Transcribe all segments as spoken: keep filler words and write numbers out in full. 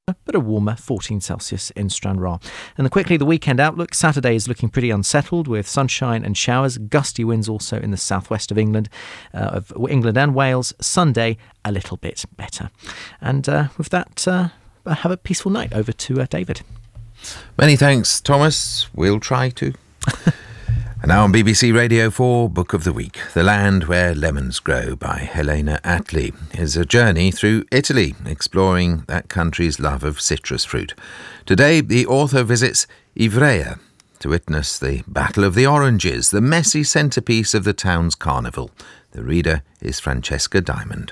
but a warmer fourteen Celsius in Stranraer. And quickly, the weekend outlook. Saturday is looking pretty unsettled with sunshine and showers, gusty winds also in the southwest of England, uh, of England and Wales. Sunday, a little bit better. And uh, with that, uh, have a peaceful night. Over to uh, David. Many thanks, Thomas. We'll try to. And now on B B C Radio four, Book of the Week, The Land Where Lemons Grow by Helena Attlee, is a journey through Italy, exploring that country's love of citrus fruit. Today, the author visits Ivrea to witness the Battle of the Oranges, the messy centrepiece of the town's carnival. The reader is Francesca Diamond.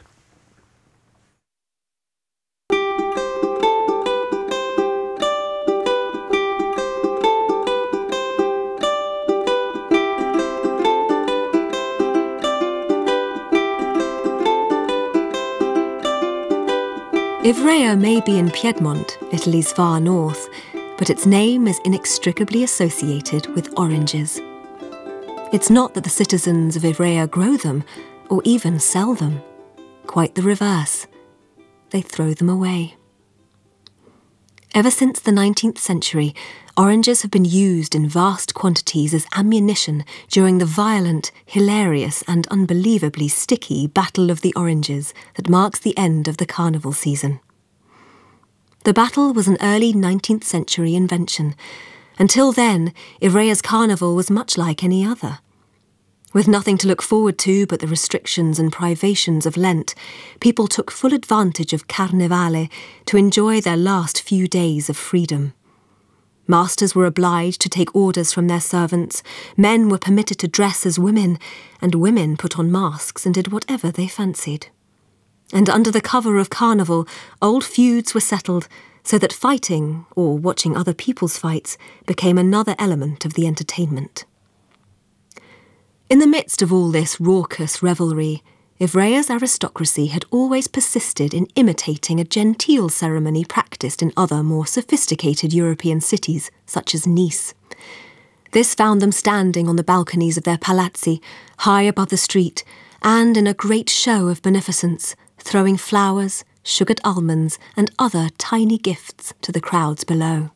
Ivrea may be in Piedmont, Italy's far north, but its name is inextricably associated with oranges. It's not that the citizens of Ivrea grow them, or even sell them. Quite the reverse. They throw them away. Ever since the nineteenth century, oranges have been used in vast quantities as ammunition during the violent, hilarious and unbelievably sticky Battle of the Oranges that marks the end of the carnival season. The battle was an early nineteenth century invention. Until then, Ivrea's carnival was much like any other. With nothing to look forward to but the restrictions and privations of Lent, people took full advantage of Carnevale to enjoy their last few days of freedom. Masters were obliged to take orders from their servants, men were permitted to dress as women, and women put on masks and did whatever they fancied. And under the cover of carnival, old feuds were settled so that fighting, or watching other people's fights, became another element of the entertainment. In the midst of all this raucous revelry, Ivrea's aristocracy had always persisted in imitating a genteel ceremony practised in other more sophisticated European cities, such as Nice. This found them standing on the balconies of their palazzi, high above the street, and in a great show of beneficence, throwing flowers, sugared almonds, and other tiny gifts to the crowds below.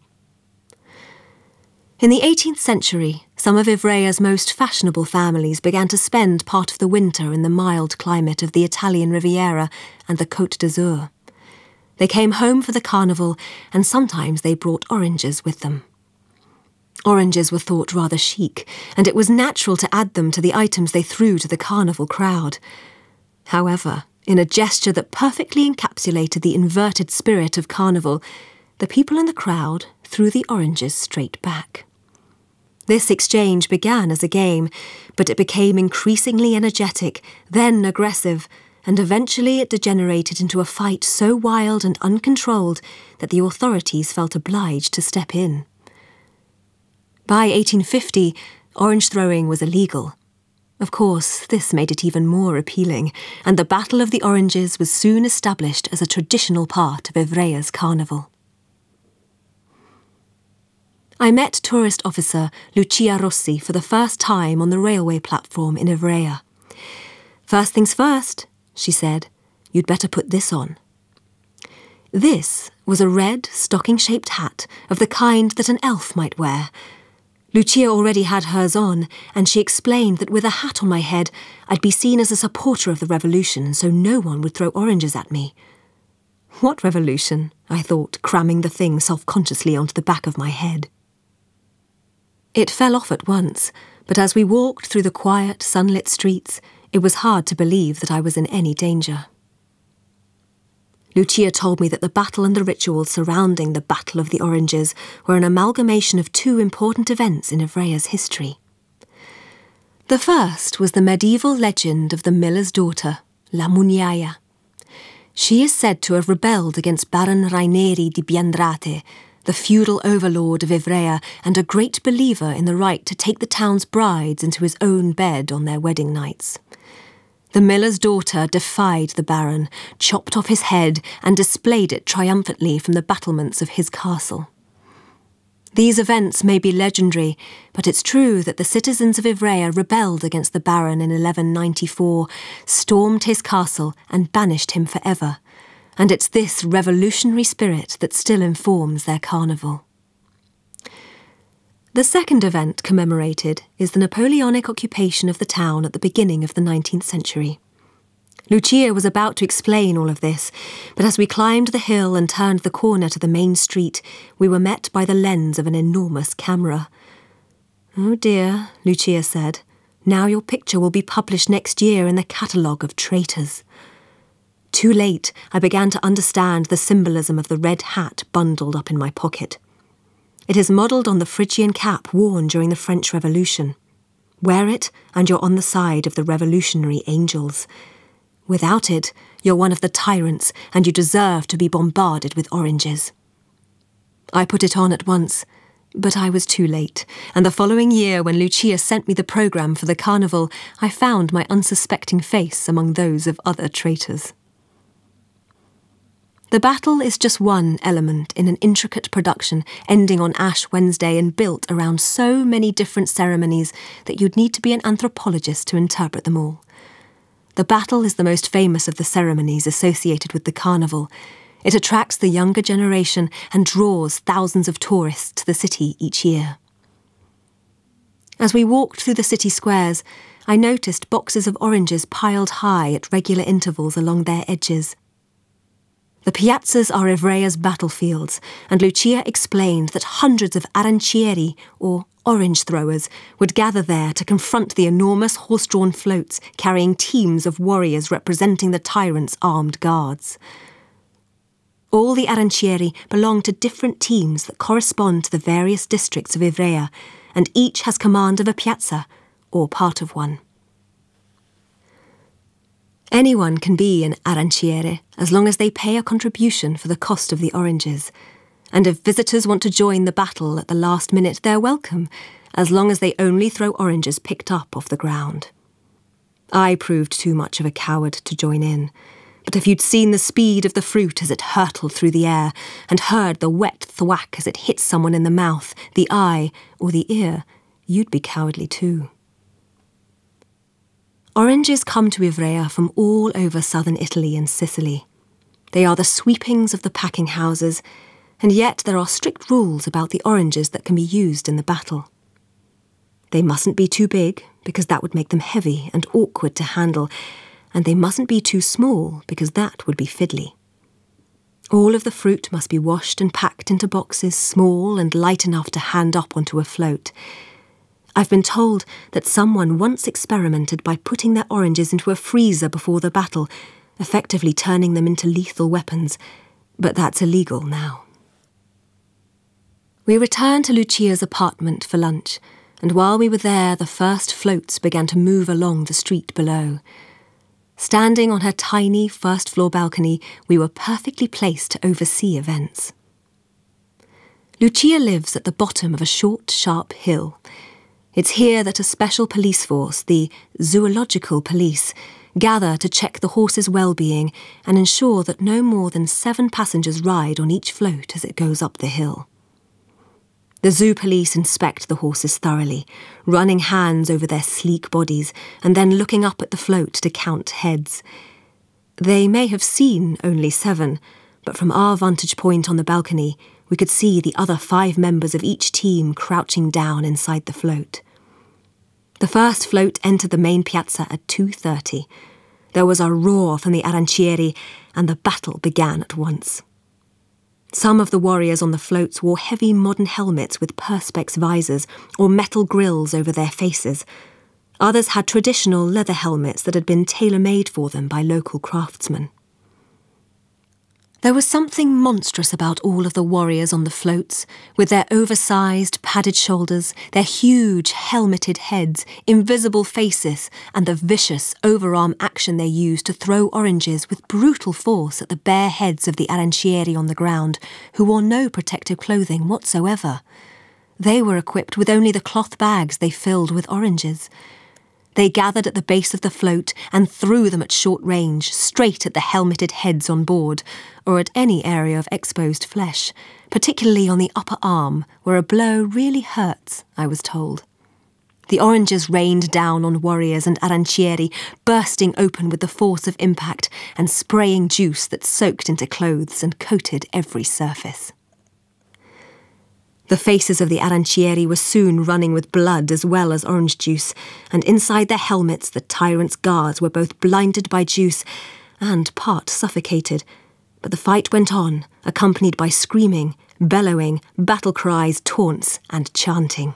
In the eighteenth century, some of Ivrea's most fashionable families began to spend part of the winter in the mild climate of the Italian Riviera and the Côte d'Azur. They came home for the carnival, and sometimes they brought oranges with them. Oranges were thought rather chic, and it was natural to add them to the items they threw to the carnival crowd. However, in a gesture that perfectly encapsulated the inverted spirit of carnival, the people in the crowd threw the oranges straight back. This exchange began as a game, but it became increasingly energetic, then aggressive, and eventually it degenerated into a fight so wild and uncontrolled that the authorities felt obliged to step in. By eighteen fifty, orange throwing was illegal. Of course, this made it even more appealing, and the Battle of the Oranges was soon established as a traditional part of Ivrea's carnival. I met tourist officer Lucia Rossi for the first time on the railway platform in Ivrea. "First things first," she said, "you'd better put this on." This was a red, stocking-shaped hat of the kind that an elf might wear. Lucia already had hers on, and she explained that with a hat on my head, I'd be seen as a supporter of the revolution, so no one would throw oranges at me. What revolution? I thought, cramming the thing self-consciously onto the back of my head. It fell off at once, but as we walked through the quiet, sunlit streets, it was hard to believe that I was in any danger. Lucia told me that the battle and the rituals surrounding the Battle of the Oranges were an amalgamation of two important events in Ivrea's history. The first was the medieval legend of the miller's daughter, La Mugnaia. She is said to have rebelled against Baron Raineri di Biandrate, the feudal overlord of Ivrea and a great believer in the right to take the town's brides into his own bed on their wedding nights. The miller's daughter defied the baron, chopped off his head and displayed it triumphantly from the battlements of his castle. These events may be legendary, but it's true that the citizens of Ivrea rebelled against the baron in eleven ninety-four, stormed his castle and banished him forever, And it's this revolutionary spirit that still informs their carnival. The second event commemorated is the Napoleonic occupation of the town at the beginning of the nineteenth century. Lucia was about to explain all of this, but as we climbed the hill and turned the corner to the main street, we were met by the lens of an enormous camera. "Oh dear," Lucia said, "now your picture will be published next year in the catalogue of traitors." Too late, I began to understand the symbolism of the red hat bundled up in my pocket. It is modelled on the Phrygian cap worn during the French Revolution. Wear it, and you're on the side of the revolutionary angels. Without it, you're one of the tyrants, and you deserve to be bombarded with oranges. I put it on at once, but I was too late, and the following year, when Lucia sent me the programme for the carnival, I found my unsuspecting face among those of other traitors. The battle is just one element in an intricate production ending on Ash Wednesday and built around so many different ceremonies that you'd need to be an anthropologist to interpret them all. The battle is the most famous of the ceremonies associated with the carnival. It attracts the younger generation and draws thousands of tourists to the city each year. As we walked through the city squares, I noticed boxes of oranges piled high at regular intervals along their edges. The piazzas are Ivrea's battlefields, and Lucia explained that hundreds of arancieri, or orange throwers, would gather there to confront the enormous horse-drawn floats carrying teams of warriors representing the tyrant's armed guards. All the arancieri belong to different teams that correspond to the various districts of Ivrea, and each has command of a piazza, or part of one. Anyone can be an aranciere as long as they pay a contribution for the cost of the oranges. And if visitors want to join the battle at the last minute, they're welcome, as long as they only throw oranges picked up off the ground. I proved too much of a coward to join in, but if you'd seen the speed of the fruit as it hurtled through the air, and heard the wet thwack as it hit someone in the mouth, the eye, or the ear, you'd be cowardly too. Oranges come to Ivrea from all over southern Italy and Sicily. They are the sweepings of the packing houses, and yet there are strict rules about the oranges that can be used in the battle. They mustn't be too big, because that would make them heavy and awkward to handle, and they mustn't be too small, because that would be fiddly. All of the fruit must be washed and packed into boxes small and light enough to hand up onto a float. I've been told that someone once experimented by putting their oranges into a freezer before the battle, effectively turning them into lethal weapons, but that's illegal now. We returned to Lucia's apartment for lunch, and while we were there, the first floats began to move along the street below. Standing on her tiny first-floor balcony, we were perfectly placed to oversee events. Lucia lives at the bottom of a short, sharp hill. It's here that a special police force, the zoological police, gather to check the horse's well-being and ensure that no more than seven passengers ride on each float as it goes up the hill. The zoo police inspect the horses thoroughly, running hands over their sleek bodies and then looking up at the float to count heads. They may have seen only seven, but from our vantage point on the balcony, we could see the other five members of each team crouching down inside the float. The first float entered the main piazza at two thirty. There was a roar from the arancieri, and the battle began at once. Some of the warriors on the floats wore heavy modern helmets with perspex visors or metal grills over their faces. Others had traditional leather helmets that had been tailor-made for them by local craftsmen. There was something monstrous about all of the warriors on the floats, with their oversized, padded shoulders, their huge, helmeted heads, invisible faces, and the vicious, overarm action they used to throw oranges with brutal force at the bare heads of the arancieri on the ground, who wore no protective clothing whatsoever. They were equipped with only the cloth bags they filled with oranges. They gathered at the base of the float and threw them at short range, straight at the helmeted heads on board, or at any area of exposed flesh, particularly on the upper arm, where a blow really hurts, I was told. The oranges rained down on warriors and arancieri, bursting open with the force of impact and spraying juice that soaked into clothes and coated every surface. The faces of the arancieri were soon running with blood as well as orange juice, and inside their helmets the tyrant's guards were both blinded by juice and part suffocated. But the fight went on, accompanied by screaming, bellowing, battle cries, taunts, and chanting.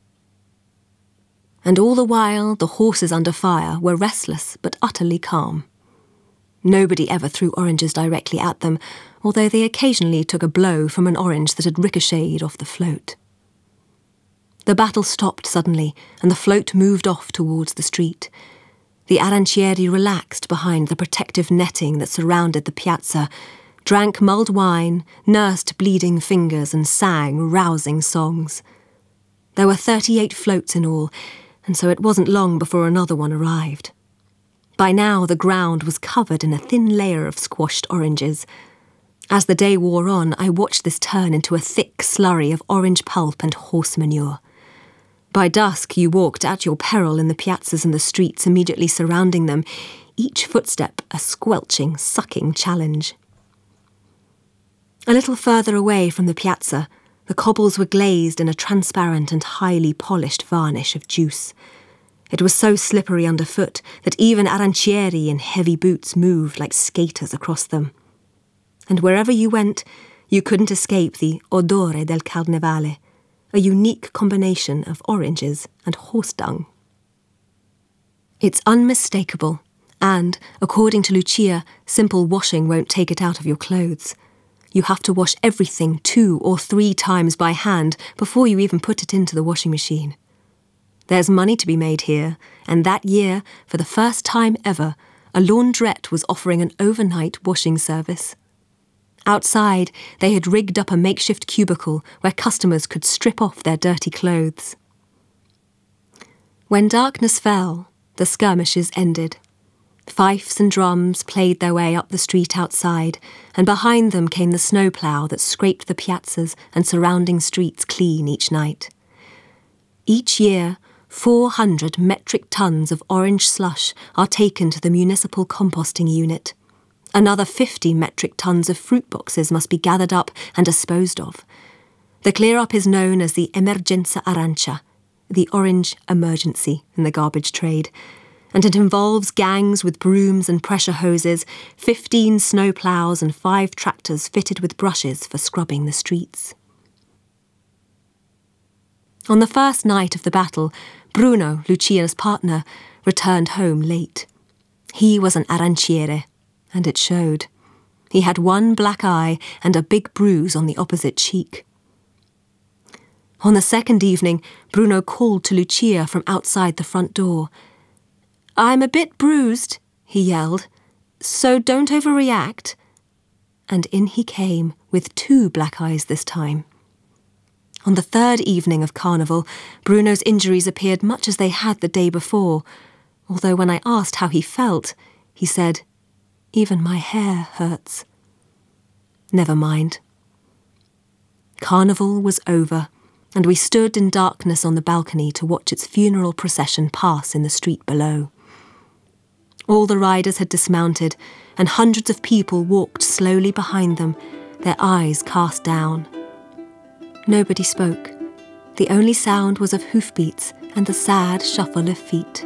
And all the while, the horses under fire were restless but utterly calm. Nobody ever threw oranges directly at them, although they occasionally took a blow from an orange that had ricocheted off the float. The battle stopped suddenly, and the float moved off towards the street. The arancieri relaxed behind the protective netting that surrounded the piazza, drank mulled wine, nursed bleeding fingers, and sang rousing songs. There were thirty-eight floats in all, and so it wasn't long before another one arrived. By now the ground was covered in a thin layer of squashed oranges. As the day wore on, I watched this turn into a thick slurry of orange pulp and horse manure. By dusk you walked at your peril in the piazzas and the streets immediately surrounding them, each footstep a squelching, sucking challenge. A little further away from the piazza, the cobbles were glazed in a transparent and highly polished varnish of juice. It was so slippery underfoot that even arancieri in heavy boots moved like skaters across them. And wherever you went, you couldn't escape the odore del carnevale, a unique combination of oranges and horse dung. It's unmistakable, and, according to Lucia, simple washing won't take it out of your clothes. You have to wash everything two or three times by hand before you even put it into the washing machine. There's money to be made here, and that year, for the first time ever, a laundrette was offering an overnight washing service. Outside, they had rigged up a makeshift cubicle where customers could strip off their dirty clothes. When darkness fell, the skirmishes ended. Fifes and drums played their way up the street outside, and behind them came the snowplough that scraped the piazzas and surrounding streets clean each night. Each year, four hundred metric tons of orange slush are taken to the municipal composting unit. Another fifty metric tons of fruit boxes must be gathered up and disposed of. The clear-up is known as the emergenza arancia, the orange emergency in the garbage trade, and it involves gangs with brooms and pressure hoses, fifteen snowplows and five tractors fitted with brushes for scrubbing the streets. On the first night of the battle, Bruno, Lucia's partner, returned home late. He was an aranciere, and it showed. He had one black eye and a big bruise on the opposite cheek. On the second evening, Bruno called to Lucia from outside the front door. "I'm a bit bruised," he yelled, "so don't overreact." And in he came, with two black eyes this time. On the third evening of Carnival, Bruno's injuries appeared much as they had the day before, although when I asked how he felt, he said, "Even my hair hurts." Never mind. Carnival was over, and we stood in darkness on the balcony to watch its funeral procession pass in the street below. All the riders had dismounted, and hundreds of people walked slowly behind them, their eyes cast down. Nobody spoke. The only sound was of hoofbeats and the sad shuffle of feet.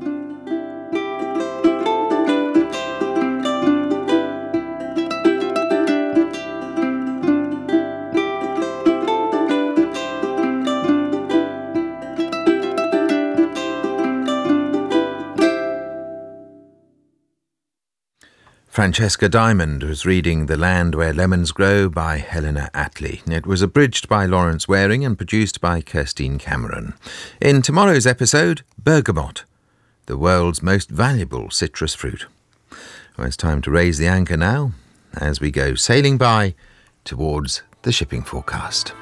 Francesca Diamond was reading The Land Where Lemons Grow by Helena Attlee. It was abridged by Lawrence Waring and produced by Kirstine Cameron. In tomorrow's episode, bergamot, the world's most valuable citrus fruit. Well, it's time to raise the anchor now as we go sailing by towards the shipping forecast.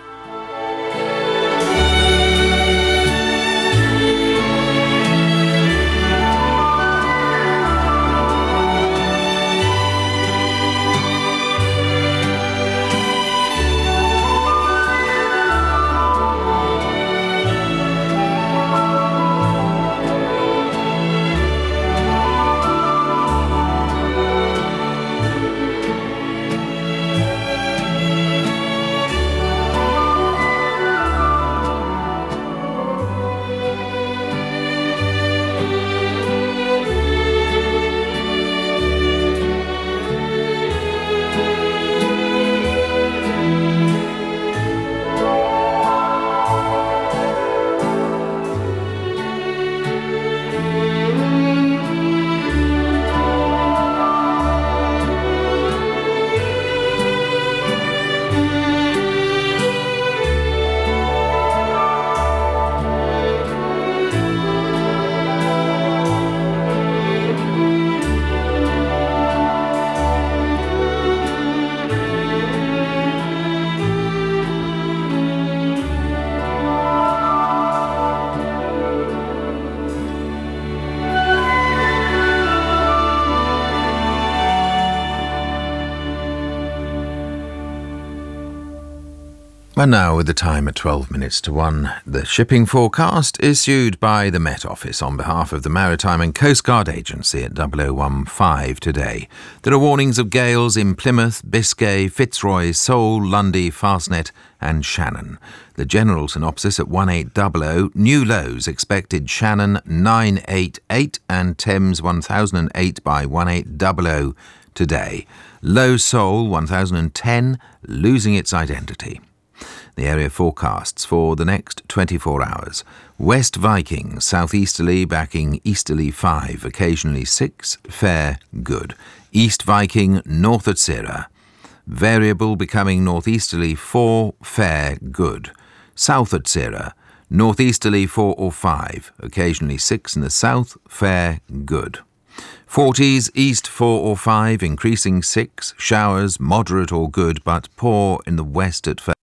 And now, with the time at twelve minutes to one, the shipping forecast issued by the Met Office on behalf of the Maritime and Coast Guard Agency at double oh one five today. There are warnings of gales in Plymouth, Biscay, Fitzroy, Seoul, Lundy, Fastnet and Shannon. The general synopsis at one eight hundred, new lows expected Shannon nine eighty-eight and Thames one thousand eight by one eight hundred today. Low Seoul one thousand ten, losing its identity. The area forecasts for the next twenty-four hours. West Viking, southeasterly backing easterly five, occasionally six, fair, good. East Viking, north Atsira. Variable becoming northeasterly four, fair, good. South Atsira, northeasterly four or five, occasionally six in the south, fair, good. Forties, east four or five, increasing six, showers, moderate or good, but poor in the west at fair.